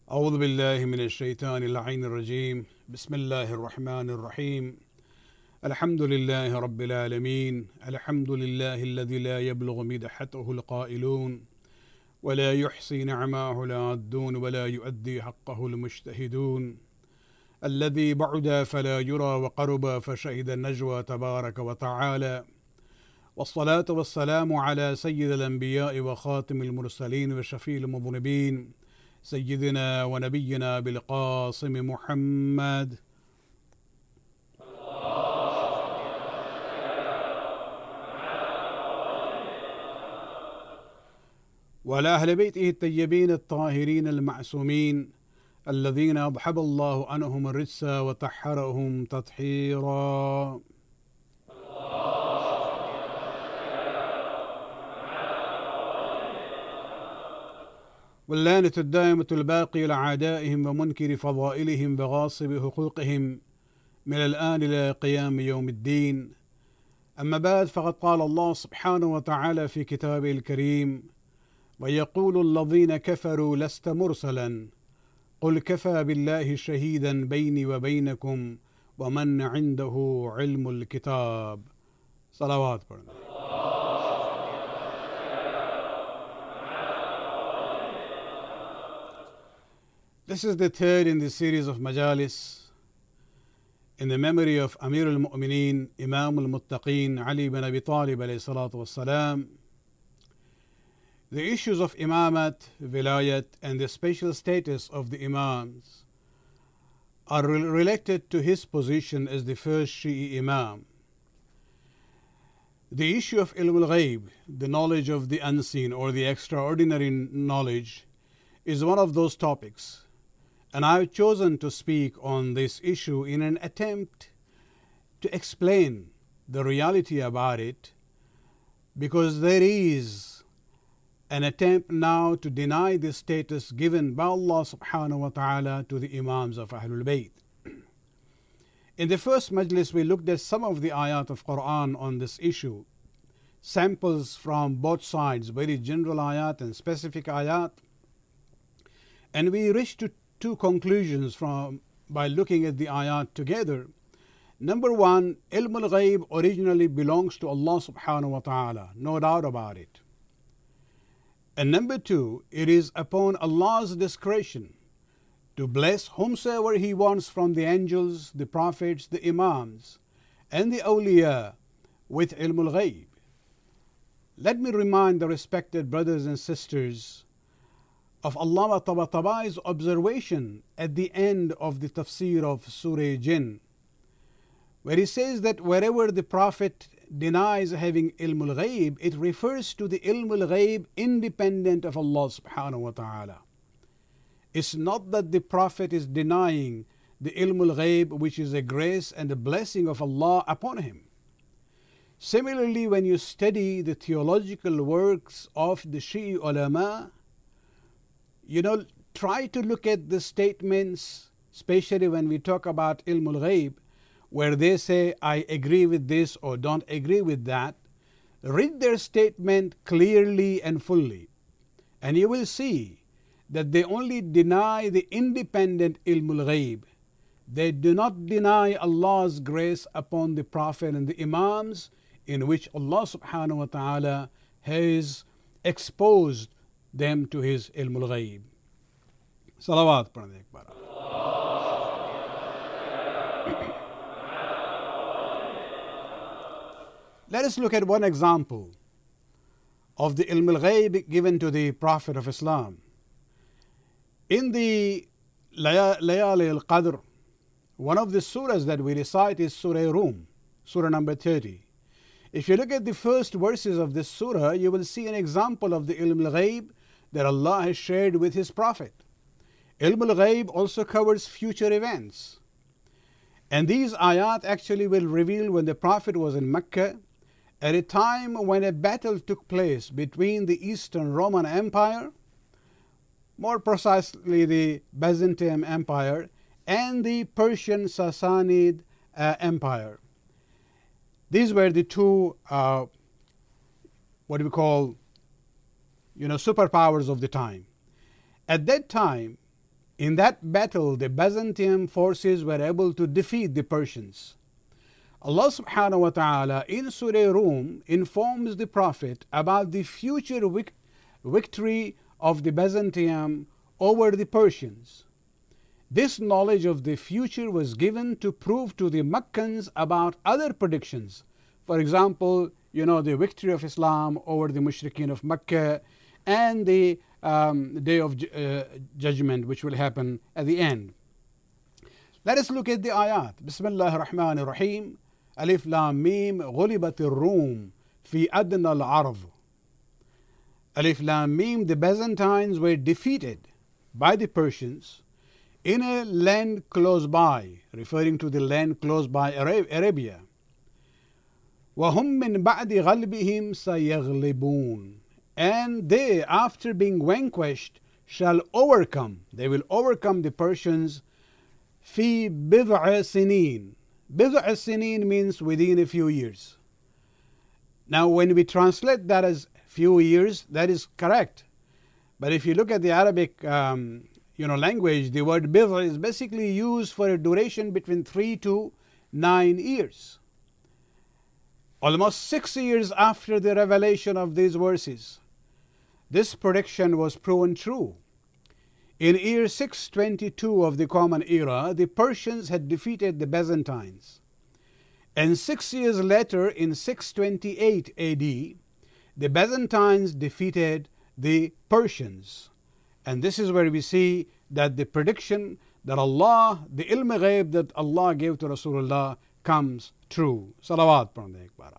أعوذ بالله من الشيطان اللعين الرجيم بسم الله الرحمن الرحيم الحمد لله رب العالمين الحمد لله الذي لا يبلغ مدحته القائلون ولا يحصي نعماه العادون ولا يؤدي حقه المجتهدون الذي بعد فلا يرى وقرب فشهد النجوى تبارك وتعالى والصلاة والسلام على سيد الأنبياء وخاتم المرسلين وشفيع المذنبين سيدنا ونبينا بالقاسم محمد وعلى أهل بيته الطيبين الطاهرين المعصومين الذين أضحب الله عنهم الرجس وطهرهم تطهيرا. واللعنة الدائمة الباقية لأعدائهم ومنكر فضائلهم وغاصب حقوقهم من الآن إلى قيام يوم الدين. أما بعد، فقد قال الله سبحانه وتعالى في كتابه الكريم: ويقول الذين كفروا لست مرسلا قل كفى بالله شهيدا بيني وبينكم ومن عنده علم الكتاب. صلوات پڑھنا. This is the third in the series of majalis in the memory of Amir al-Mu'mineen, Imam al-Muttaqeen, Ali bin Abi Talib alayhi salatu wassalam. The issues of imamat, vilayat, and the special status of the imams are related to his position as the first Shi'i imam. The issue of ilm al-ghayb, the knowledge of the unseen or the extraordinary knowledge, is one of those topics. And I've chosen to speak on this issue in an attempt to explain the reality about it, because there is an attempt now to deny the status given by Allah subhanahu wa ta'ala to the Imams of Ahlul Bayt. In the first majlis, we looked at some of the ayat of Quran on this issue, samples from both sides, very general ayat and specific ayat, and we reached to two conclusions by looking at the ayat together. Number one, ilm al-ghayb originally belongs to Allah subhanahu wa ta'ala, no doubt about it. And number two, it is upon Allah's discretion to bless whomsoever He wants from the angels, the prophets, the imams, and the awliya with ilm al-ghayb. Let me remind the respected brothers and sisters of Allama Tabataba'i's observation at the end of the tafsir of Surah Jinn, where he says that wherever the Prophet denies having ilm al-ghayb, it refers to the ilm al-ghayb independent of Allah subhanahu wa ta'ala. It's not that the Prophet is denying the ilm al-ghayb, which is a grace and a blessing of Allah upon him. Similarly, when you study the theological works of the Shi'i ulama, try to look at the statements, especially when we talk about ilm al-ghayb, where they say, I agree with this or don't agree with that. Read their statement clearly and fully, and you will see that they only deny the independent ilm al-ghayb. They do not deny Allah's grace upon the Prophet and the Imams, in which Allah subhanahu wa ta'ala has exposed them to His ilm al-ghayb. Salawat pढ़ने एक बार. Let us look at one example of the ilm al-ghayb given to the Prophet of Islam. In the Layali al-Qadr, one of the surahs that we recite is Surah Rum, surah number 30. If you look at the first verses of this surah, you will see an example of the ilm al-ghayb that Allah has shared with His Prophet. Ilm al-ghayb also covers future events. And these ayat actually will reveal when the Prophet was in Mecca, at a time when a battle took place between the Eastern Roman Empire, more precisely the Byzantine Empire, and the Persian Sassanid Empire. These were the two, superpowers of the time. At that time, In that battle, the Byzantine forces were able to defeat the Persians. Allah subhanahu wa ta'ala in Surah Rum informs the Prophet about the future victory of the Byzantium over the Persians. This knowledge of the future was given to prove to the Meccans about other predictions. For example, the victory of Islam over the Mushrikeen of Mecca and the day of judgment which will happen at the end. Let us look at the ayat. Bismillah ar-Rahman ar-Rahim. Alif Lam Mim Ghulibat ar-Rum fi adna al-Arab. Alif Lam Mim, the Byzantines were defeated by the Persians in a land close by, referring to the land close by Arabia. وَهُمْ مِنْ بَعْدِ غَلْبِهِمْ سَيَغْلِبُونَ. And they, after being vanquished, shall overcome. They will overcome the Persians. فِي بِضْعِ سِنِينَ. بِضْعِ سِنِينَ means within a few years. Now, when we translate that as few years, that is correct. But if you look at the Arabic language, the word bid'a is basically used for a duration between 3 to 9 years. Almost 6 years after the revelation of these verses, this prediction was proven true. In year 622 of the Common Era, the Persians had defeated the Byzantines. And 6 years later, in 628 AD, the Byzantines defeated the Persians. And this is where we see that the prediction that Allah, the ilm ghaib that Allah gave to Rasulullah comes true. Salawat pढ़ एक बार.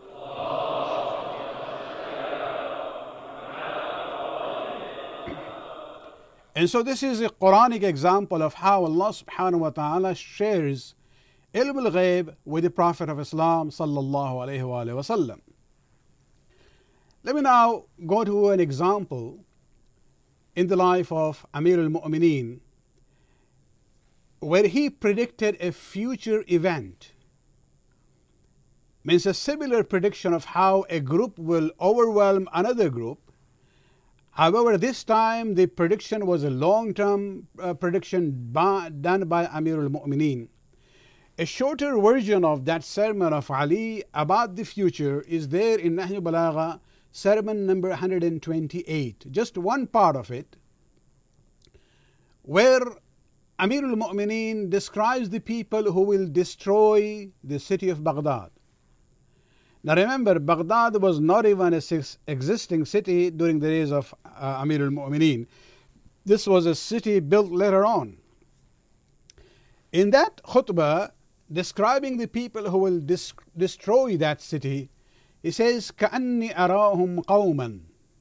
And so this is a Quranic example of how Allah subhanahu wa ta'ala shares ilm al-ghaib with the Prophet of Islam sallallahu alayhi wa sallam. Let me now go to an example in the life of Amir al-Mu'mineen, where he predicted a future event. Means a similar prediction of how a group will overwhelm another group. However, this time the prediction was a long-term prediction done by Amir al-Mu'mineen. A shorter version of that sermon of Ali about the future is there in Nahj Balagha, sermon number 128. Just one part of it, where Amir al-Mu'mineen describes the people who will destroy the city of Baghdad. Now remember, Baghdad was not even an existing city during the days of Amir al-Mu'mineen. This was a city built later on. In that khutbah, describing the people who will destroy that city, he says, كَأَنِّي أَرَاهُمْ قَوْمًا.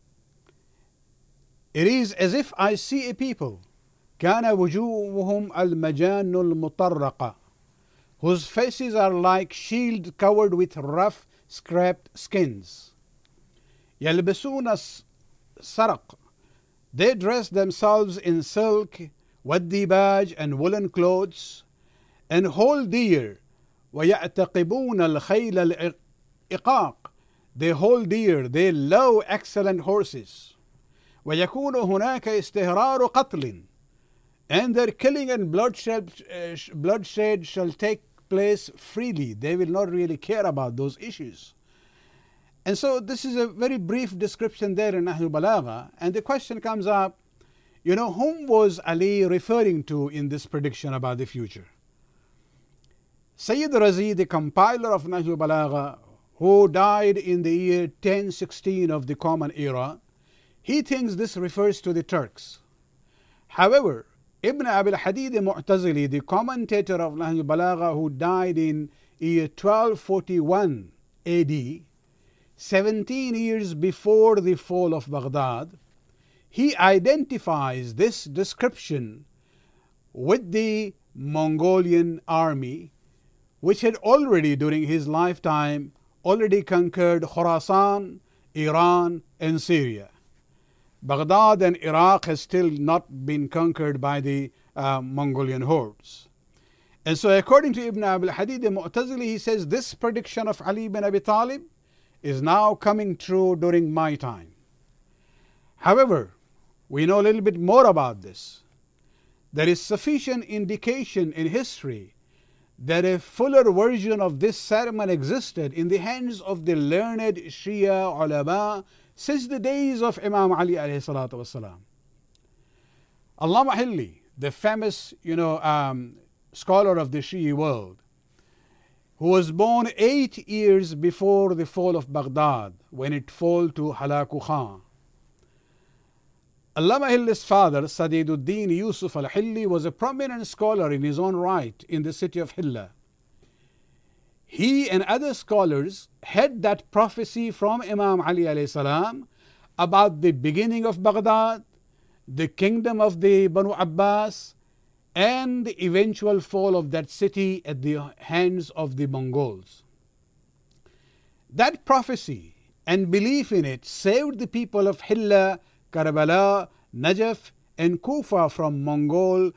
It is as if I see a people, كَانَ وُجُوهُهُمْ الْمَجَانُ الْمُطَرَّقَةِ, whose faces are like shield covered with rough, scraped skins. يَلْبِسُونَ السَّرَقَ. They dress themselves in silk, وَالدِّبَاجِ and woolen clothes, and hold deer. وَيَعْتَقِبُونَ الْخَيْلَ الْإِقَاقِ. They hold deer, they love excellent horses. وَيَكُونُ هُنَاكَ إِسْتِهْرَارُ قَتْلٍ. And their killing and bloodshed shall take place freely. They will not really care about those issues. And so this is a very brief description there in Nahj Balagha. And the question comes up, whom was Ali referring to in this prediction about the future? Sayyid Razi, the compiler of Nahj Balagha, who died in the year 1016 of the Common Era, he thinks this refers to the Turks. However, Ibn Abil Hadid Mu'tazili, the commentator of Nahj Balagha, who died in year 1241 AD, 17 years before the fall of Baghdad, he identifies this description with the Mongolian army, which had already during his lifetime conquered Khurasan, Iran and Syria. Baghdad and Iraq has still not been conquered by the Mongolian hordes. And so according to Ibn Abil Hadid Mu'tazili, he says this prediction of Ali bin Abi Talib is now coming true during my time. However, we know a little bit more about this. there is sufficient indication in history that a fuller version of this sermon existed in the hands of the learned Shia ulama since the days of Imam Ali alayhi salatu wasalam. Allama Hilli, the famous scholar of the Shia world, who was born 8 years before the fall of Baghdad, when it fell to Halaku Khan. Allama Hilli's father, Sadiduddin Yusuf al-Hilli, was a prominent scholar in his own right in the city of Hilla. He and other scholars had that prophecy from Imam Ali alayhi salam about the beginning of Baghdad, the kingdom of the Banu Abbas, and the eventual fall of that city at the hands of the Mongols. That prophecy and belief in it saved the people of Hilla, Karbala, Najaf, and Kufa from Mongol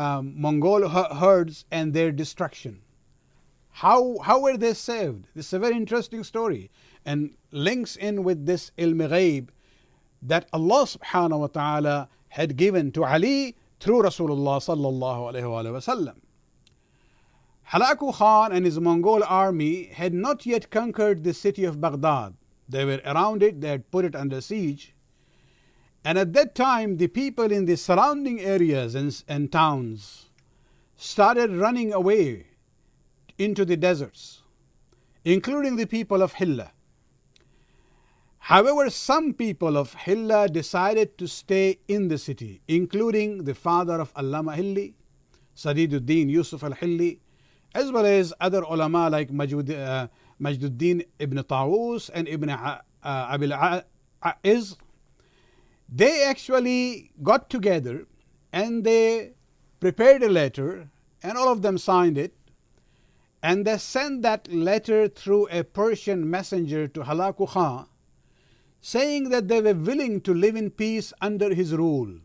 herds and their destruction. How were they saved? This is a very interesting story and links in with this ilm ghaib that Allah subhanahu wa ta'ala had given to Ali through Rasulullah sallallahu alayhi wa sallam. Halaku Khan and his Mongol army had not yet conquered the city of Baghdad. They were around it, they had put it under siege. And at that time, the people in the surrounding areas and towns started running away into the deserts, including the people of Hilla. However, some people of Hilla decided to stay in the city, including the father of Allama Hilli, Sadiduddin Yusuf al-Hilli, as well as other ulama like Majduddin ibn Tawus and Ibn Abil Aiz. They actually got together and they prepared a letter, and all of them signed it, and they sent that letter through a Persian messenger to Halaku Khan, saying that they were willing to live in peace under his rule.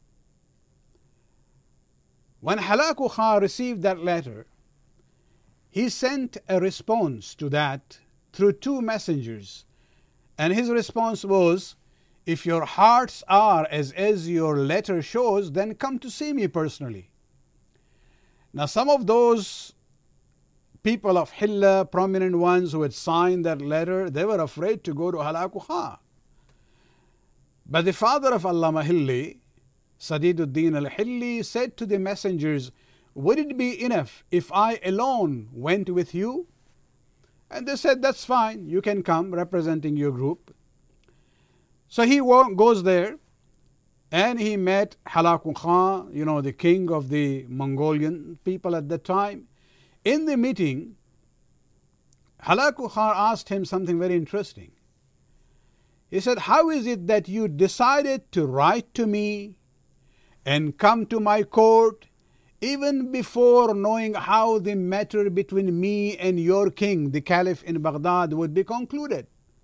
When Halaku Khan received that letter, he sent a response to that through 2 messengers, and his response was, "If your hearts are as your letter shows, then come to see me personally." Now, some of those people of Hilla, prominent ones who had signed that letter, they were afraid to go to Halaku Khan. But the father of Allama Hilli, Sadiduddin al-Hilli, said to the messengers, "Would it be enough if I alone went with you?" And they said, "That's fine, you can come representing your group." So he goes there and he met Halaku Khan, the king of the Mongolian people at that time. In the meeting, Halaku Khan asked him something very interesting. He said, "How is it that you decided to write to me and come to my court even before knowing how the matter between me and your king, the caliph in Baghdad, would be concluded?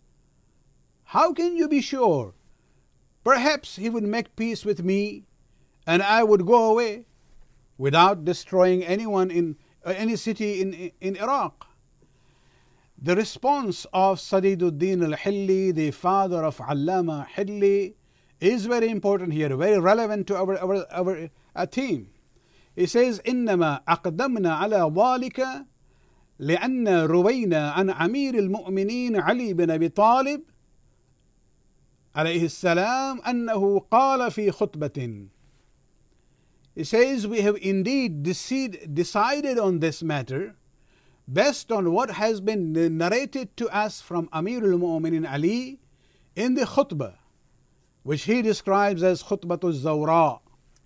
How can you be sure? Perhaps he would make peace with me and I would go away without destroying anyone in any city in Iraq." The response of Sadiduddin al-Hilli, the father of Allama Hilli, is very important here, very relevant to our theme. He says, "إنما أقدمنا على ذلك لأن Ravenna عن أمير المؤمنين علي بن أبي طالب عليه السلام أنه قال في خطبة." He says, "We have indeed decided on this matter based on what has been narrated to us from Amir al-Mu'minin Ali in the khutbah, which he describes as Khutbatul Zawra."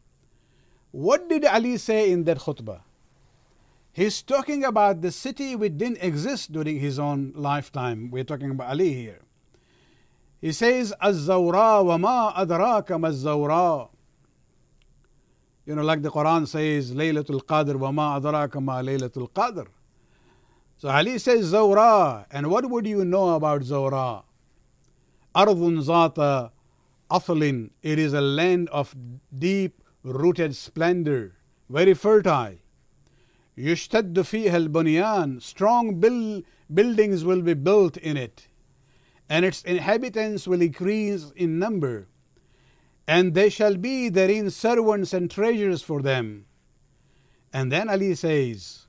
What did Ali say in that khutbah? He's talking about the city which didn't exist during his own lifetime. We're talking about Ali here. He says, "Az-Zawra wa ma adraka ma az-Zawra." Like the Quran says, "Laylatul Qadr wa ma adraka ma Laylatul Qadr." So Ali says Zawra, and what would you know about Zawra? Ardhun zata athlin. It is a land of deep-rooted splendor, very fertile. Yushtaddu fiha al-bunyan. Strong buildings will be built in it, and its inhabitants will increase in number. and they shall be therein servants and treasures for them. And then Ali says,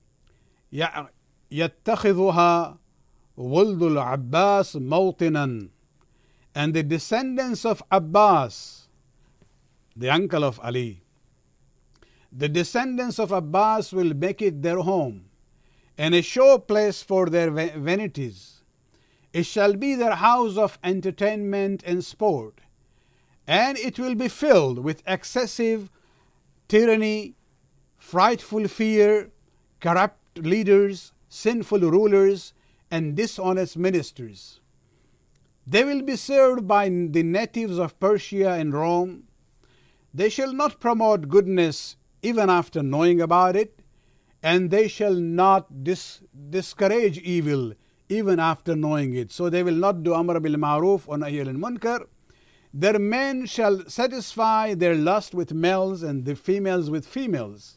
يَتَّخِذُهَا وَلْدُ الْعَبَّاسِ مَوْطِنًا. And the descendants of Abbas, the uncle of Ali, the descendants of Abbas will make it their home and a show place for their vanities. It shall be their house of entertainment and sport, and it will be filled with excessive tyranny, frightful fear, corrupt leaders, sinful rulers, and dishonest ministers. They will be served by the natives of Persia and Rome. They shall not promote goodness even after knowing about it, and they shall not discourage evil even after knowing it. So they will not do Amr bil Ma'ruf or Nahy al Munkar. Their men shall satisfy their lust with males and the females with females.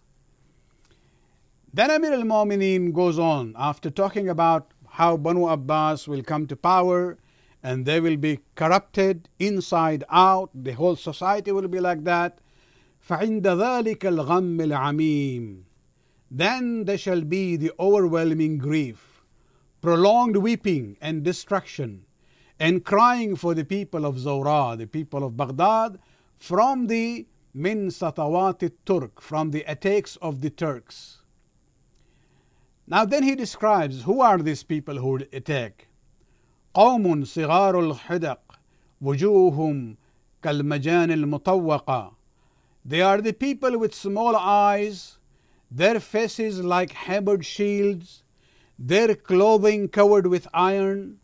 Then Amir al-Mu'mineen goes on after talking about how Banu Abbas will come to power and they will be corrupted inside out. The whole society will be like that. فَعِنْدَ ذَلِكَ الْغَمِّ الْعَمِيمِ. Then there shall be the overwhelming grief, prolonged weeping and destruction, and crying for the people of Zawra, the people of Baghdad, from the min satawat Turk, from the attacks of the Turks. Now then he describes who are these people who would attack. قوم صغار الحدق وجوههم كالمجان المطوقة. They are the people with small eyes, their faces like hammered shields, their clothing covered with iron.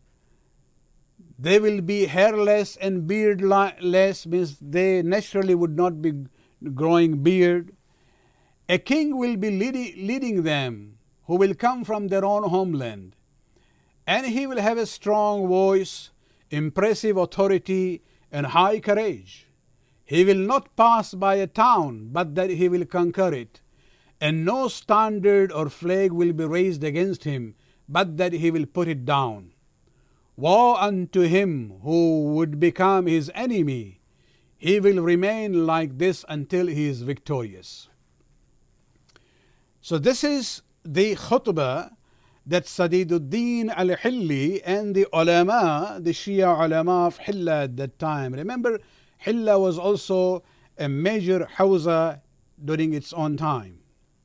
They will be hairless and beardless, means they naturally would not be growing beard. A king will be leading them, who will come from their own homeland. And he will have a strong voice, impressive authority, and high courage. He will not pass by a town, but that he will conquer it. And no standard or flag will be raised against him, but that he will put it down. Woe unto him who would become his enemy. He will remain like this until he is victorious. So this is the khutbah that Sadiduddin al-Hilli and the ulama, the Shia ulama of Hilla at that time. Remember, Hilla was also a major Hawza during its own time.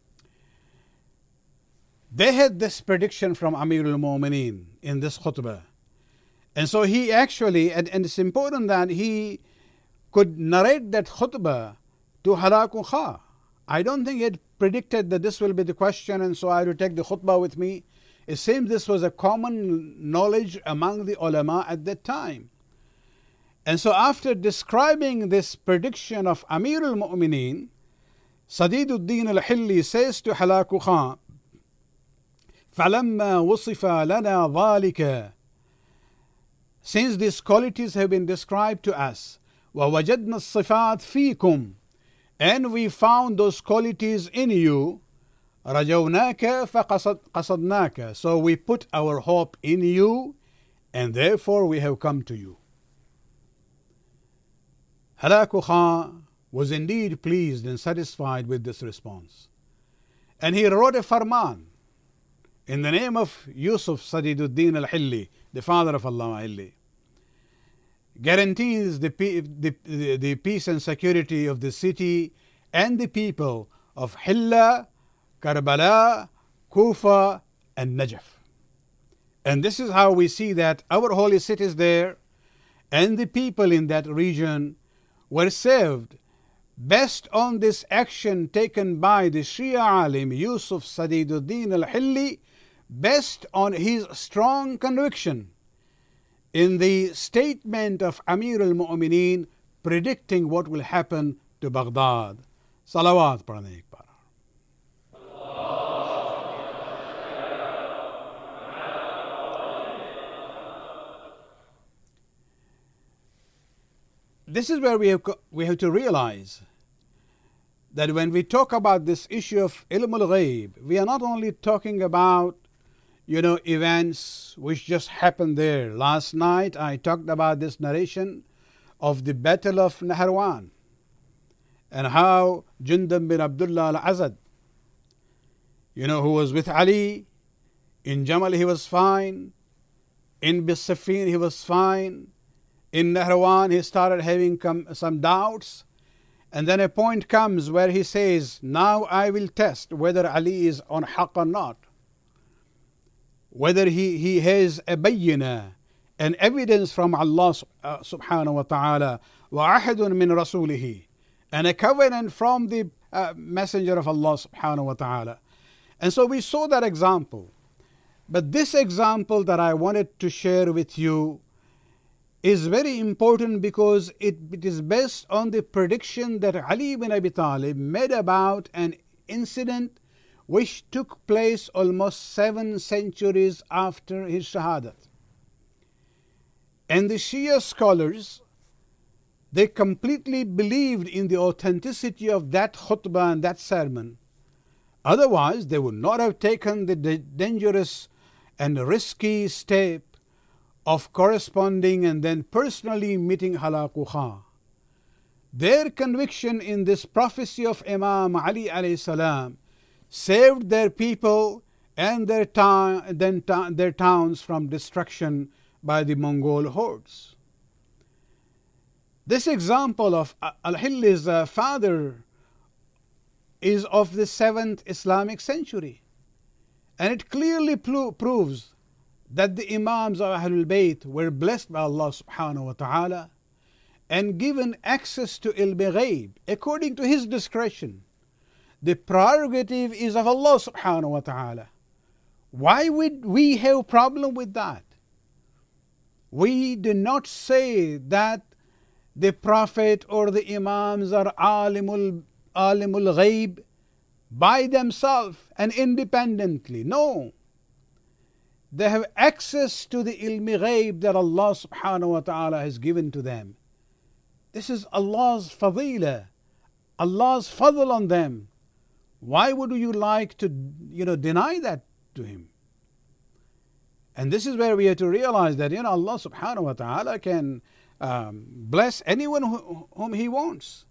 They had this prediction from Amir al-Mu'mineen in this khutbah. And so he actually, and it's important that he could narrate that khutbah to Halaku Kha. I don't think he had predicted that this will be the question, and so I will take the khutbah with me. It seems this was a common knowledge among the ulama at that time. And so after describing this prediction of Amir al-Mu'mineen, Sadiduddin al-Hilli says to Halaku Khan, فَلَمَّا وُصِفَ لَنَا ذَلِكَ. Since these qualities have been described to us, وَوَجَدْنَا الصِّفَاتِ فِيكُمْ, and we found those qualities in you, رَجَوْنَاكَ فَقَصَدْنَاكَ. So we put our hope in you, and therefore we have come to you. Halaku Khan was indeed pleased and satisfied with this response. And he wrote a farman in the name of Yusuf Sadiduddin al-Hilli, the father of Allama Hilli, guarantees the peace and security of the city and the people of Hilla, Karbala, Kufa, and Najaf. And this is how we see that our holy cities there and the people in that region were saved based on this action taken by the Shia alim Yusuf Sadiduddin al-Hilli, based on his strong conviction in the statement of Amir al-Mu'mineen predicting what will happen to Baghdad. Salawat padhne ek baar. This is where we have to realize that when we talk about this issue of ilm al-ghaib, we are not only talking about events which just happened there. Last night I talked about this narration of the Battle of Nahrawan, and how Jundub bin Abdullah al-Azad, who was with Ali, in Jamal he was fine, in Bisafin he was fine, in Nahrawan he started having some doubts, and then a point comes where he says, now I will test whether Ali is on haqq or not, whether he has a bayyina, an evidence from Allah subhanahu wa ta'ala, wa ahadun min rasulihi, and a covenant from the messenger of Allah subhanahu wa ta'ala. And so we saw that example. But this example that I wanted to share with you is very important because it is based on the prediction that Ali ibn Abi Talib made about an incident which took place almost 7 centuries after his shahadat. And the Shia scholars, they completely believed in the authenticity of that khutbah and that sermon. Otherwise, they would not have taken the dangerous and risky step of corresponding and then personally meeting Halaquha. Their conviction in this prophecy of Imam Ali alayhi salam saved their people and their towns from destruction by the Mongol hordes. This example of Al-Hilli's father is of the 7th Islamic century, and it clearly proves that the Imams of Ahlul Bayt were blessed by Allah subhanahu wa ta'ala and given access to ilm ghaib according to His discretion. The prerogative is of Allah subhanahu wa ta'ala. Why would we have problem with that? We do not say that the Prophet or the Imams are alimul ghaib by themselves and independently. No. They have access to the ilmi ghaib that Allah subhanahu wa ta'ala has given to them. This is Allah's fadila, Allah's fadl on them. Why would you like to deny that to Him? And this is where we have to realize that Allah subhanahu wa ta'ala can bless anyone whom He wants.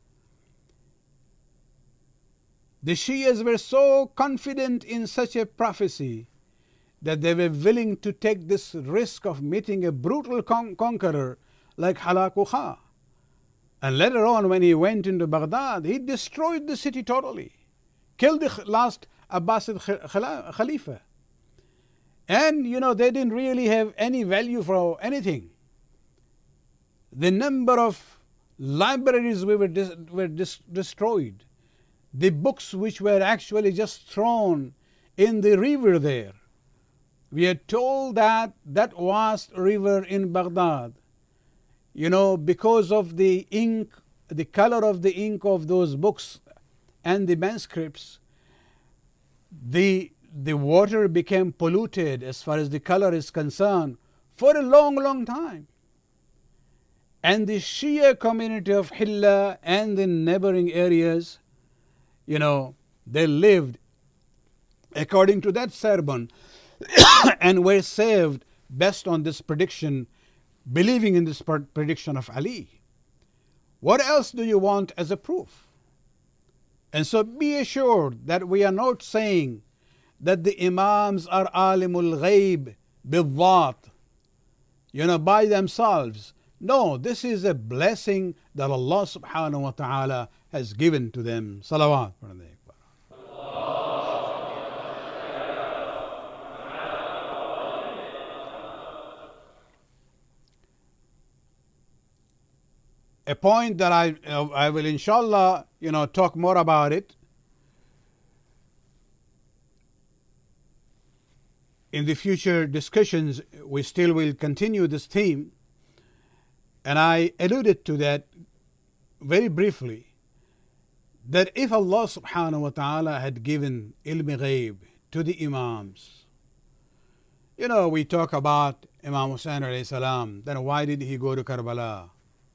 The Shias were so confident in such a prophecy that they were willing to take this risk of meeting a brutal conqueror like Halaquha. And later on, when he went into Baghdad, he destroyed the city totally, killed the last Abbasid Khalifa. And they didn't really have any value for anything. The number of libraries were destroyed. The books which were actually just thrown in the river there. We are told that that vast river in Baghdad, because of the ink, the color of the ink of those books and the manuscripts, the water became polluted as far as the color is concerned for a long, long time. And the Shia community of Hilla and the neighboring areas, they lived according to that sermon and were saved based on this prediction, believing in this prediction of Ali. What else do you want as a proof? And so be assured that we are not saying that the Imams are alimul ghaib bidhat, by themselves. No, this is a blessing that Allah subhanahu wa ta'ala has given to them. Salawat. A point that I will inshallah talk more about it in the future discussions. We still will continue this theme, and I alluded to that very briefly, that if Allah subhanahu wa ta'ala had given ilm ghaib to the Imams, we talk about Imam Hussain alayhi salam, then why did he go to Karbala?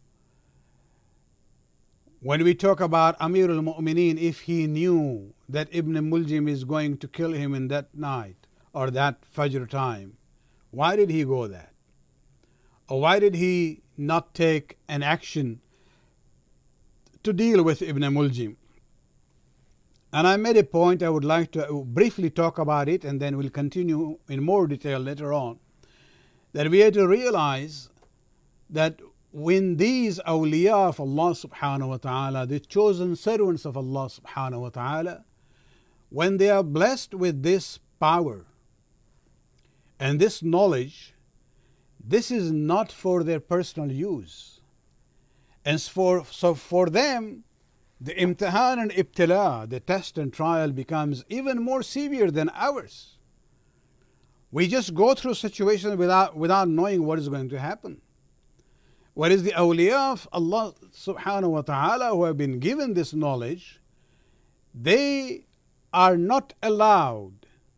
When we talk about Amir al-Mu'mineen, if he knew that Ibn Muljim is going to kill him in that night or that Fajr time, why did he go there? Or why did he not take an action to deal with Ibn Muljim. And I made a point, I would like to briefly talk about it, and then we'll continue in more detail later on, that we have to realize that when these awliya of Allah subhanahu wa ta'ala, the chosen servants of Allah subhanahu wa ta'ala, when they are blessed with this power and this knowledge, this is not for their personal use. And so for them, the imtihan and ibtila, the test and trial, becomes even more severe than ours. We just go through situations without knowing what is going to happen. Whereas the awliya of Allah subhanahu wa ta'ala, who have been given this knowledge, they are not allowed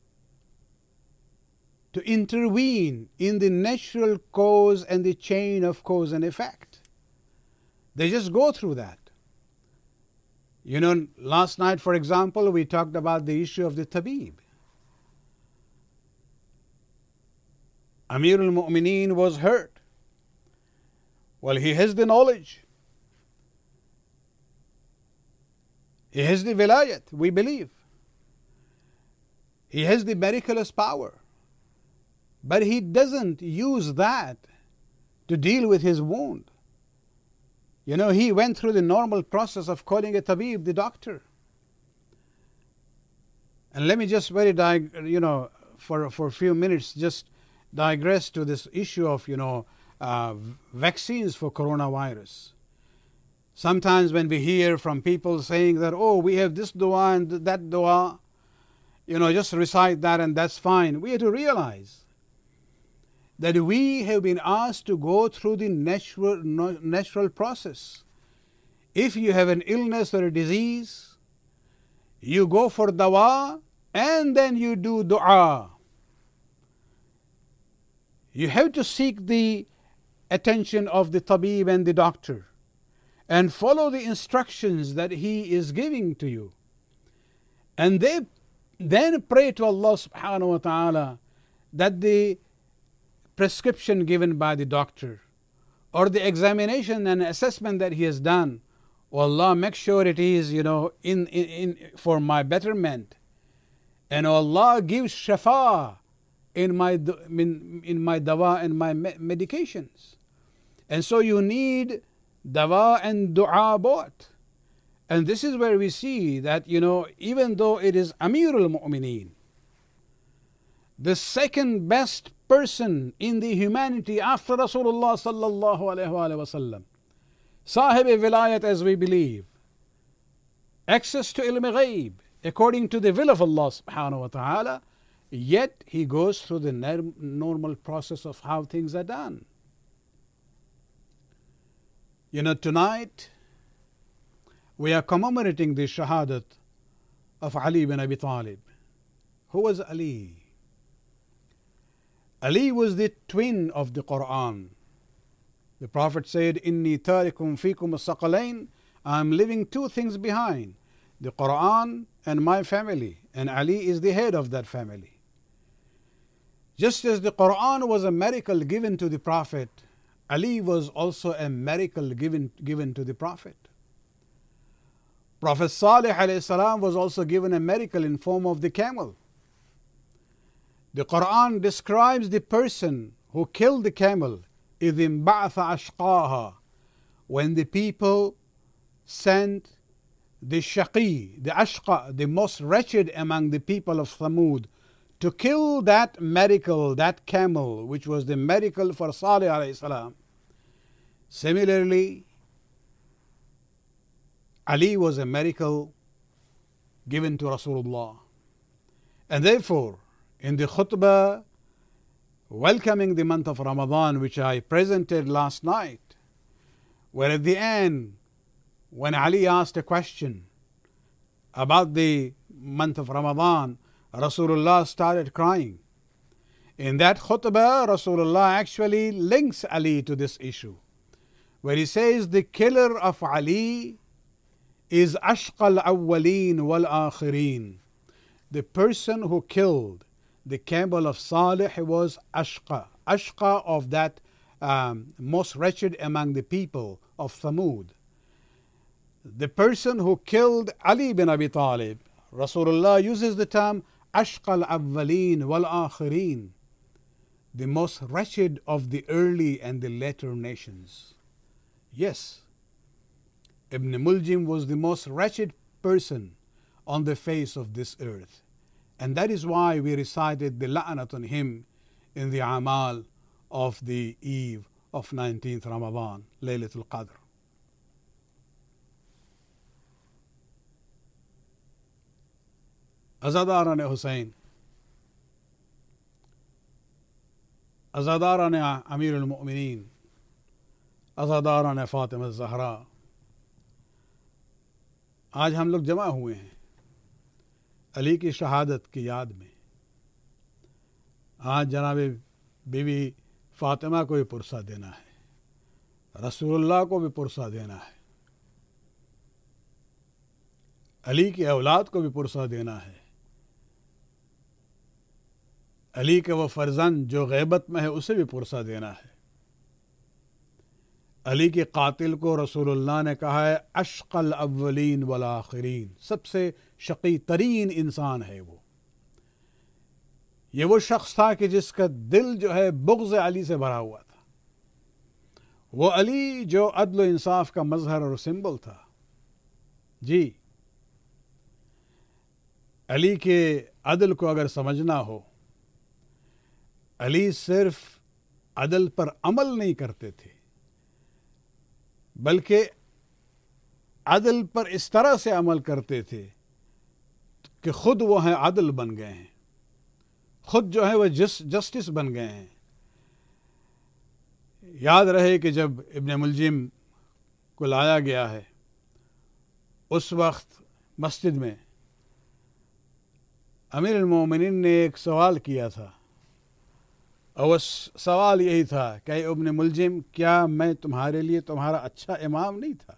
to intervene in the natural cause and the chain of cause and effect. They just go through that. You know, last night, for example, we talked about the issue of the tabib. Amir al-Mu'mineen was hurt. Well, he has the knowledge. He has the vilayat, we believe. He has the miraculous power. But he doesn't use that to deal with his wound. You know, he went through the normal process of calling a tabib, the doctor. And let me just for a few minutes, just digress to this issue of, vaccines for coronavirus. Sometimes when we hear from people saying that, oh, we have this dua and that dua, just recite that and that's fine. We have to realize that we have been asked to go through the natural process. If you have an illness or a disease, you go for dawa and then you do dua. You have to seek the attention of the tabib and the doctor and follow the instructions that he is giving to you. And they then pray to Allah subhanahu wa ta'ala that the prescription given by the doctor or the examination and assessment that he has done, oh Allah, make sure it is, in for my betterment. And oh Allah, give shafa in my dawa and my medications. And so you need dawa and dua both. And this is where we see that, even though it is Amir al-Mu'mineen, the second best person in the humanity after Rasulullah sallallahu alaihi wasallam, Sahib Vilayat as we believe, access to ilm ghaib according to the will of Allah subhanahu wa ta'ala, yet he goes through the normal process of how things are done. Tonight we are commemorating the shahadat of Ali bin Abi Talib. Who was Ali? Ali was the twin of the Quran. The Prophet said, Inni tarikum fikum as-saqalain, I am leaving two things behind, the Quran and my family. And Ali is the head of that family. Just as the Quran was a miracle given to the Prophet, Ali was also a miracle given to the Prophet. Prophet Salih alayhi salam was also given a miracle in form of the camel. The Quran describes the person who killed the camel, إِذِ انْبَعْثَ أَشْقَاهَا, when the people sent the shaqi, the ashqa, the most wretched among the people of Thamud, to kill that miracle, that camel, which was the miracle for Salih alayhi salam. Similarly, Ali was a miracle given to Rasulullah. And therefore, in the khutbah welcoming the month of Ramadan, which I presented last night, where at the end, when Ali asked a question about the month of Ramadan, Rasulullah started crying. In that khutbah, Rasulullah actually links Ali to this issue, where he says the killer of Ali is Ashqa al-awwaleen wal-akhirin. The person who killed the camel of Salih was Ashqa of that most wretched among the people of Thamud. The person who killed Ali bin Abi Talib, Rasulullah uses the term ashqal awwaleen wal akhirin, the most wretched of the early and the later nations. Yes, Ibn Muljim was the most wretched person on the face of this earth. And that is why we recited the la'nat on him in the amal of the eve of 19th Ramadan, Laylatul Qadr. Azadarane Hussain, Azadarane Amir al-Mu'mineen, Azadarane Fatima al-Zahra. آج ہم لوگ جمع ہوئے ہیں علی کی شہادت کی یاد میں. آج جناب بی بی فاطمہ کو بھی پرسہ دینا ہے، رسول اللہ کو بھی پرسہ دینا ہے، علی کی اولاد کو بھی پرسہ دینا ہے، علی کے وہ فرزند جو غیبت میں ہے اسے بھی پرسہ دینا ہے. علی کے قاتل کو رسول اللہ نے کہا ہے اشقى الاولین والآخرین، سب سے شقی ترین انسان ہے وہ. یہ وہ شخص تھا کہ جس کا دل جو ہے بغض علی سے بھرا ہوا تھا. وہ علی جو عدل و انصاف کا مظہر اور سمبل تھا. جی، علی کے عدل کو اگر سمجھنا ہو، علی صرف عدل پر عمل نہیں کرتے تھے بلکہ عدل پر اس طرح سے عمل کرتے تھے کہ خود وہ ہیں عدل بن گئے ہیں، خود جو ہے وہ جسٹس بن گئے ہیں. یاد رہے کہ جب ابن ملجم کو لایا گیا ہے اس وقت مسجد میں امیر المومنین نے ایک سوال کیا تھا، اور سوال یہی تھا کہ اے ابن ملجم، کیا میں تمہارے لیے تمہارا اچھا امام نہیں تھا؟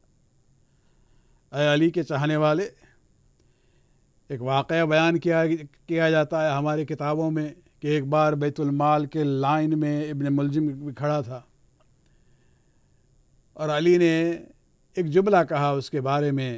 اے علی کے چاہنے والے، ایک واقعہ بیان کیا جاتا ہے ہماری کتابوں میں کہ ایک بار بیت المال کے لائن میں ابن ملجم بھی کھڑا تھا اور علی نے ایک جملہ کہا اس کے بارے میں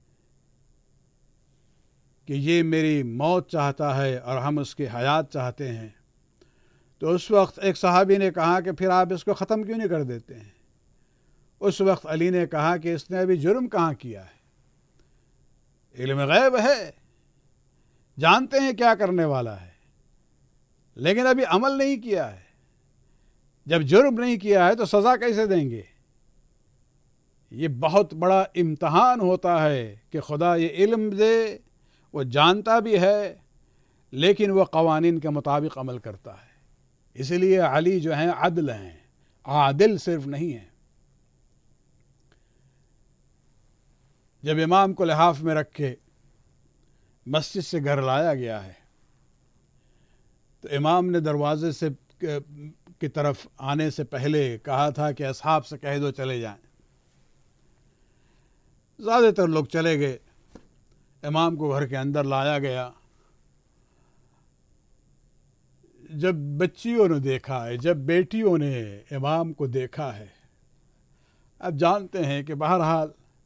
کہ یہ میری موت چاہتا ہے اور ہم اس کی حیات چاہتے ہیں. تو اس وقت ایک صحابی نے کہا کہ پھر آپ اس کو ختم کیوں نہیں کر دیتے ہیں؟ اس وقت علی نے کہا کہ اس نے ابھی جرم کہاں کیا ہے، علم غیب ہے، جانتے ہیں کیا کرنے والا ہے، لیکن ابھی عمل نہیں کیا ہے. جب جرم نہیں کیا ہے تو سزا کیسے دیں گے؟ یہ بہت بڑا امتحان ہوتا ہے کہ خدا یہ علم دے، وہ جانتا بھی ہے لیکن وہ قوانین کے مطابق عمل کرتا ہے. اس لیے علی جو ہیں عدل ہیں، عادل صرف نہیں ہیں. جب امام کو لحاف میں رکھ کے مسجد سے گھر لایا گیا ہے تو امام نے دروازے سے کی طرف آنے سے پہلے کہا تھا کہ اصحاب سے کہہ دو چلے جائیں. زیادہ تر لوگ چلے گئے. امام کو گھر کے اندر لایا گیا. جب بچیوں نے دیکھا ہے، جب بیٹیوں نے امام کو دیکھا ہے، اب جانتے ہیں کہ بہرحال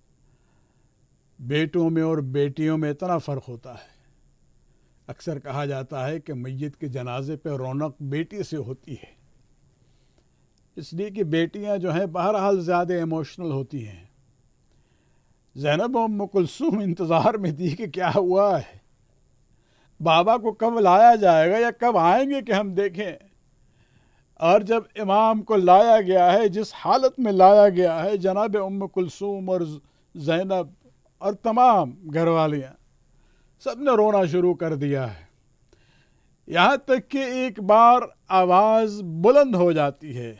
بیٹوں میں اور بیٹیوں میں اتنا فرق ہوتا ہے. اکثر کہا جاتا ہے کہ میت کے جنازے پہ رونق بیٹی سے ہوتی ہے، اس لیے کہ بیٹیاں جو ہیں بہرحال زیادہ ایموشنل ہوتی ہیں. زینب ام کلثوم انتظار میں تھی کہ کیا ہوا ہے، بابا کو کب لایا جائے گا یا کب آئیں گے کہ ہم دیکھیں. اور جب امام کو لایا گیا ہے، جس حالت میں لایا گیا ہے، جناب ام کلثوم اور زینب اور تمام گھر والیاں سب نے رونا شروع کر دیا ہے. یہاں تک کہ ایک بار آواز بلند ہو جاتی ہے.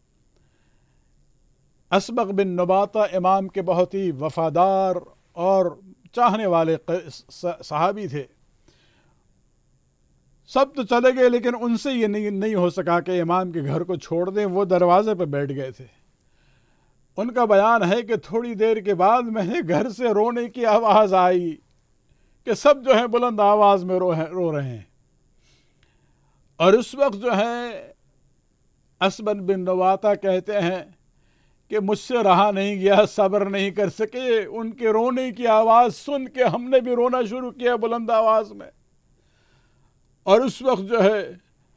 اسبغ بن نباتہ امام کے بہت ہی وفادار اور چاہنے والے صحابی تھے. سب تو چلے گئے لیکن ان سے یہ نہیں ہو سکا کہ امام کے گھر کو چھوڑ دیں. وہ دروازے پہ بیٹھ گئے تھے. ان کا بیان ہے کہ تھوڑی دیر کے بعد میں نے گھر سے رونے کی آواز آئی کہ سب جو ہے بلند آواز میں رو رہے ہیں. اور اس وقت جو ہے اسبغ بن نباتہ کہتے ہیں کہ مجھ سے رہا نہیں گیا، صبر نہیں کر سکے، ان کے رونے کی آواز سن کے ہم نے بھی رونا شروع کیا بلند آواز میں۔ اور اس وقت جو ہے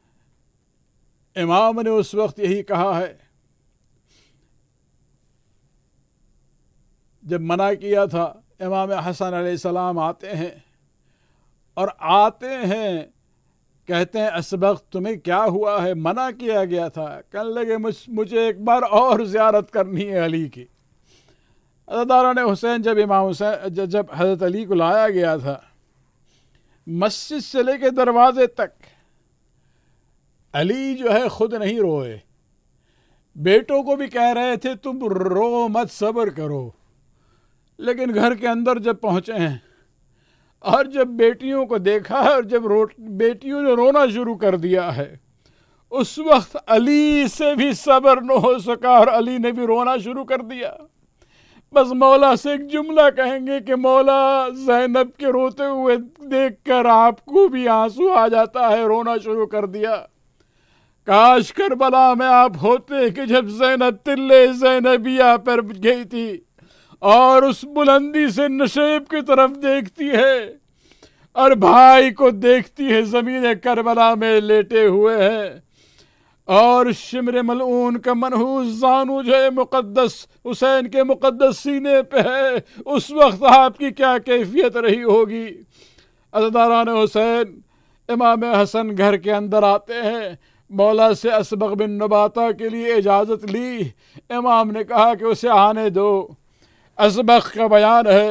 امام نے اس وقت یہی کہا ہے، جب منع کیا تھا، امام حسن علیہ السلام آتے ہیں اور آتے ہیں کہتے ہیں اسبغ تمہیں کیا ہوا ہے؟ منع کیا گیا تھا۔ کہنے لگے مجھے ایک بار اور زیارت کرنی ہے علی کی۔ عزاداران حسین جب حضرت علی کو لایا گیا تھا مسجد سے لے کے دروازے تک، علی جو ہے خود نہیں روئے، بیٹوں کو بھی کہہ رہے تھے تم رو مت، صبر کرو، لیکن گھر کے اندر جب پہنچے ہیں اور جب بیٹیوں کو دیکھا ہے اور جب بیٹیوں نے رونا شروع کر دیا ہے، اس وقت علی سے بھی صبر نہ ہو سکا اور علی نے بھی رونا شروع کر دیا۔ بس مولا سے ایک جملہ کہیں گے کہ مولا زینب کے روتے ہوئے دیکھ کر آپ کو بھی آنسو آ جاتا ہے، رونا شروع کر دیا۔ کاش کربلا میں آپ ہوتے کہ جب زینب تلے زینبیہ پر گئی تھی اور اس بلندی سے نشیب کی طرف دیکھتی ہے اور بھائی کو دیکھتی ہے زمین کربلا میں لیٹے ہوئے ہیں، اور شمر ملعون کا منحوس زانو جو ہے مقدس حسین کے مقدس سینے پہ ہے، اس وقت آپ کی کیا کیفیت رہی ہوگی۔ عزاداران حسین، امام حسن گھر کے اندر آتے ہیں، مولا سے اسبغ بن نباتہ کے لیے اجازت لی، امام نے کہا کہ اسے آنے دو۔ اسبغ کا بیان ہے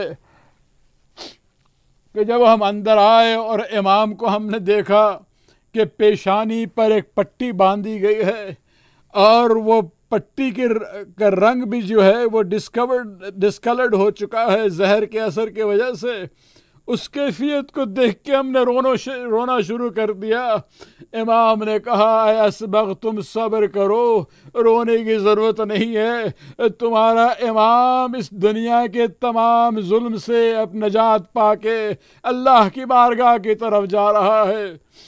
کہ جب ہم اندر آئے اور امام کو ہم نے دیکھا کہ پیشانی پر ایک پٹی باندھی گئی ہے اور وہ پٹی کا رنگ بھی جو ہے وہ ڈسکلرڈ ہو چکا ہے زہر کے اثر کی وجہ سے، اس کیفیت کو دیکھ کے ہم نے رونا شروع کر دیا۔ امام نے کہا اے اسبغ تم صبر کرو، رونے کی ضرورت نہیں ہے، تمہارا امام اس دنیا کے تمام ظلم سے اب نجات پا کے اللہ کی بارگاہ کی طرف جا رہا ہے۔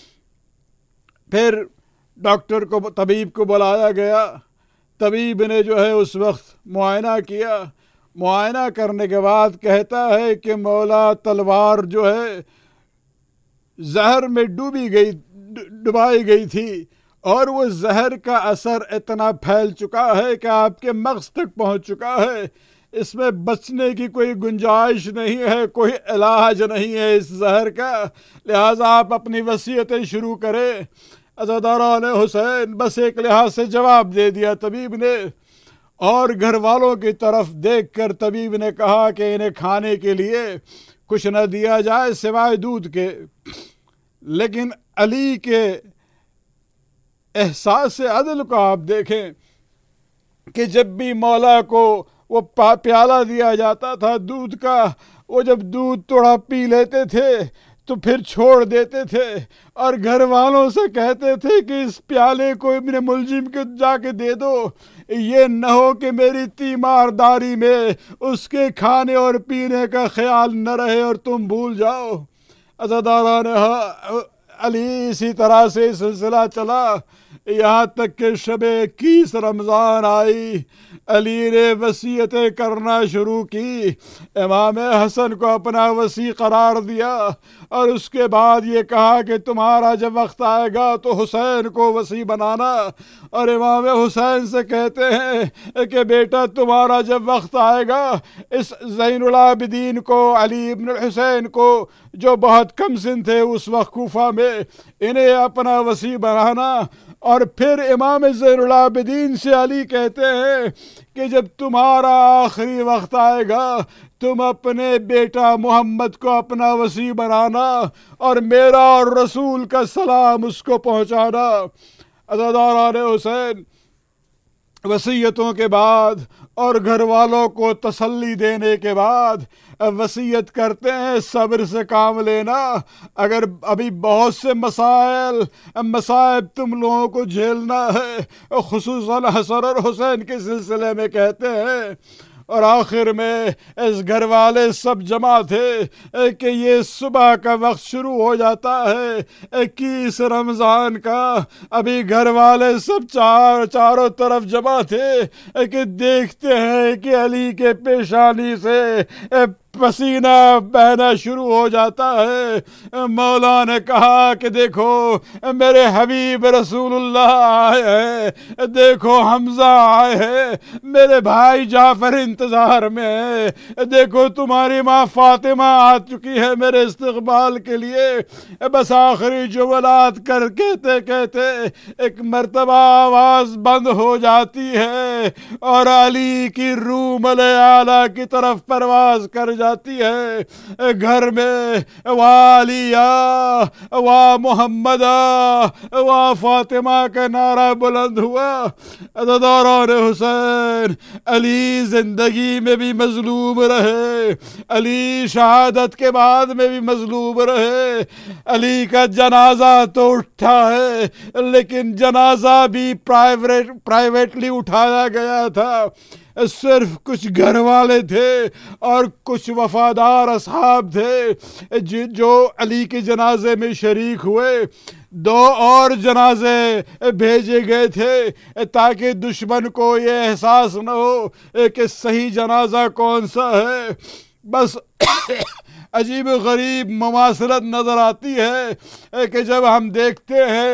پھر ڈاکٹر کو، طبیب کو بلایا گیا، طبیب نے جو ہے اس وقت معائنہ کیا، معائنہ کرنے کے بعد کہتا ہے کہ مولا تلوار جو ہے زہر میں ڈبائی گئی تھی اور وہ زہر کا اثر اتنا پھیل چکا ہے کہ آپ کے مغز تک پہنچ چکا ہے، اس میں بچنے کی کوئی گنجائش نہیں ہے، کوئی علاج نہیں ہے اس زہر کا، لہٰذا آپ اپنی وصیتیں شروع کریں۔ عزاداران حسین، بس ایک لحاظ سے جواب دے دیا طبیب نے، اور گھر والوں کی طرف دیکھ کر طبیب نے کہا کہ انہیں کھانے کے لیے کچھ نہ دیا جائے سوائے دودھ کے۔ لیکن علی کے احساس عدل کو آپ دیکھیں کہ جب بھی مولا کو وہ پیالہ دیا جاتا تھا دودھ کا، وہ جب دودھ تھوڑا پی لیتے تھے تو پھر چھوڑ دیتے تھے اور گھر والوں سے کہتے تھے کہ اس پیالے کو ابن ملجم کو جا کے دے دو، یہ نہ ہو کہ میری تیمارداری میں اس کے کھانے اور پینے کا خیال نہ رہے اور تم بھول جاؤ۔ عزاداران علی اسی طرح سے سلسلہ چلا یہاں تک کہ شب 21 رمضان آئی، علی نے وصیتیں کرنا شروع کی، امام حسن کو اپنا وصی قرار دیا اور اس کے بعد یہ کہا کہ تمہارا جب وقت آئے گا تو حسین کو وصی بنانا، اور امام حسین سے کہتے ہیں کہ بیٹا تمہارا جب وقت آئے گا اس زین العابدین کو، علی ابن الحسین کو جو بہت کم سن تھے اس وقت کوفہ میں، انہیں اپنا وصی بنانا۔ اور پھر امام زین العابدین سے علی کہتے ہیں کہ جب تمہارا آخری وقت آئے گا تم اپنے بیٹا محمد کو اپنا وصی بنانا اور میرا اور رسول کا سلام اس کو پہنچانا۔ عزاداران حسین، وصیتوں کے بعد اور گھر والوں کو تسلی دینے کے بعد وصیت کرتے ہیں صبر سے کام لینا، اگر ابھی بہت سے مصائب تم لوگوں کو جھیلنا ہے، خصوصاً حسن اور حسین کے سلسلے میں کہتے ہیں اور آخر میں اس گھر والے سب جمع تھے کہ یہ صبح کا وقت شروع ہو جاتا ہے 21 رمضان کا. ابھی گھر والے سب چاروں طرف جمع تھے کہ دیکھتے ہیں کہ علی کے پیشانی سے پسینہ بہنا شروع ہو جاتا ہے. مولا نے کہا کہ دیکھو میرے حبیب رسول اللہ آئے ہیں, دیکھو حمزہ آئے ہیں, میرے بھائی جعفر انتظار میں ہے, دیکھو تمہاری ماں فاطمہ آ چکی ہے میرے استقبال کے لیے. بس آخری جملات کہتے کہتے ایک مرتبہ آواز بند ہو جاتی ہے اور علی کی روح ملائے اعلیٰ کی طرف پرواز کر جاتی ہے. گھر میں والیا وا محمد وا فاطمہ کا نعرہ بلند ہوا. دوران حسین علی زندگی میں بھی مظلوم رہے, علی شہادت کے بعد میں بھی مظلوم رہے. علی کا جنازہ تو اٹھا ہے لیکن جنازہ بھی پرائیویٹلی اٹھایا گیا تھا. صرف کچھ گھر والے تھے اور کچھ وفادار اصحاب تھے جو علی کے جنازے میں شریک ہوئے. 2 اور جنازے بھیجے گئے تھے تاکہ دشمن کو یہ احساس نہ ہو کہ صحیح جنازہ کون سا ہے. بس عجیب و غریب مماثلت نظر آتی ہے کہ جب ہم دیکھتے ہیں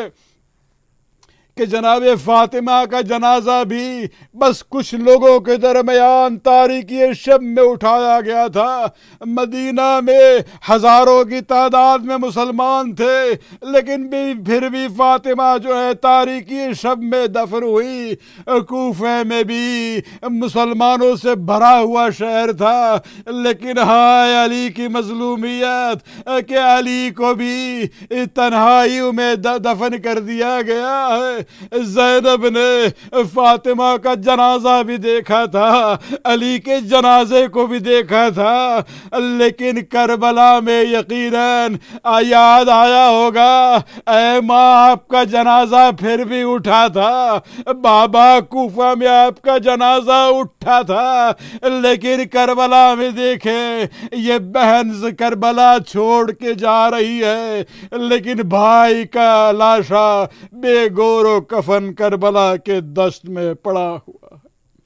کہ جناب فاطمہ کا جنازہ بھی بس کچھ لوگوں کے درمیان تاریکی شب میں اٹھایا گیا تھا. مدینہ میں ہزاروں کی تعداد میں مسلمان تھے لیکن پھر بھی فاطمہ جو ہے تاریکی شب میں دفن ہوئی. کوفہ میں بھی مسلمانوں سے بھرا ہوا شہر تھا لیکن ہائے علی کی مظلومیت کہ علی کو بھی تنہائیوں میں دفن کر دیا گیا ہے. زینب نے فاطمہ کا جنازہ بھی دیکھا تھا, علی کے جنازے کو بھی دیکھا تھا, لیکن کربلا میں یقیناً یاد آیا ہوگا اے ماں آپ کا جنازہ پھر بھی اٹھا تھا, بابا کوفہ میں آپ کا جنازہ اٹھا تھا, لیکن کربلا میں دیکھیں یہ بہن کربلا چھوڑ کے جا رہی ہے لیکن بھائی کا لاشا بے گور و کفن کربلا کے دشت میں پڑا ہوا.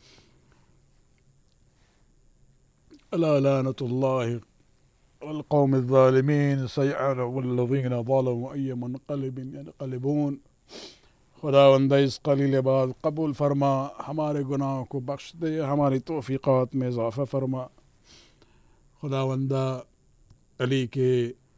الا لعنت اللہ والقوم الظالمین سيعلم الذين ظلموا أي منقلب ينقلبون. خداوند اس قلیل بعد قبول فرما, ہمارے گناہوں کو بخش دے, ہماری توفیقات میں اضافہ فرما. خداوندہ علی کے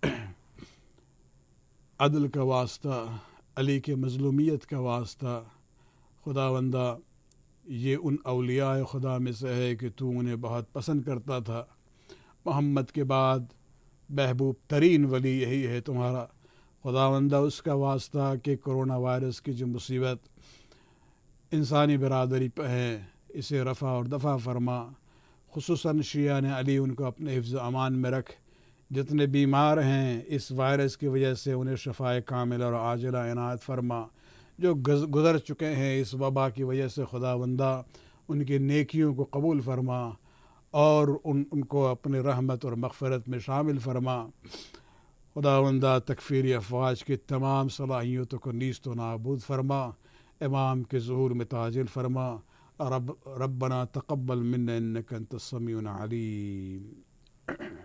عدل کا واسطہ, علی کے مظلومیت کا واسطہ, خداوندہ یہ ان اولیاء خدا میں سے ہے کہ تو انہیں بہت پسند کرتا تھا. محمد کے بعد محبوب ترین ولی یہی ہے تمہارا. خداوندہ اس کا واسطہ کہ کرونا وائرس کی جو مصیبت انسانی برادری پہ ہے اسے رفع اور دفع فرما. خصوصاً شیعان علی ان کو اپنے حفظ و امان میں رکھ. جتنے بیمار ہیں اس وائرس کی وجہ سے انہیں شفائے کامل اور عاجلہ عنایت فرما. جو گزر چکے ہیں اس وبا کی وجہ سے خداوندہ ان کی نیکیوں کو قبول فرما اور ان کو اپنے رحمت اور مغفرت میں شامل فرما. خداوندہ تکفیری افواج کی تمام صلاحیتوں کو نیست و نابود فرما. امام کے ظہور میں تعجیل فرما. ربنا تقبل منا انک انت السمیع العلیم.